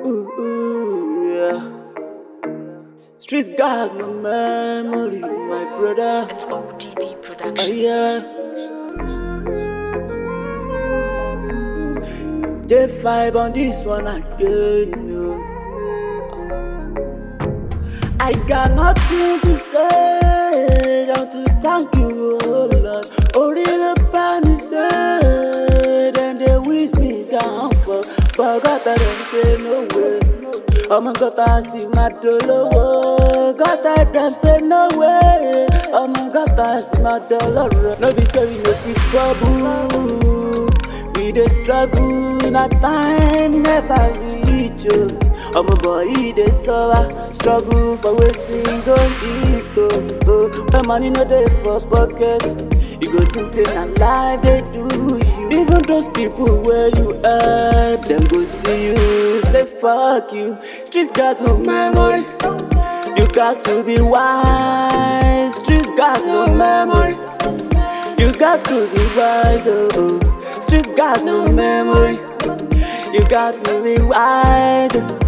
Yeah. Streets got no memory, my brother. It's ODB production. Yeah. They vibe on this one again. No. I got nothing to say, than to thank you, oh Lord. Orila Pani said, and they wish me down for, but God I don't say no way. Oh my God, I see my dollar. God I don't say no way. Oh my God, I see my dollar. No be say we no fit trouble. We dey struggle, na time never reach you. I'm a boy, they suffer, struggle for waiting, don't eat. When money no dey for pocket, you go think say na life they do you. Even those people where you help, them go see you, say fuck you. Streets got no memory, you got to be wise. Streets got no memory, you got to be wise. Oh. Streets got no memory, you got to be wise.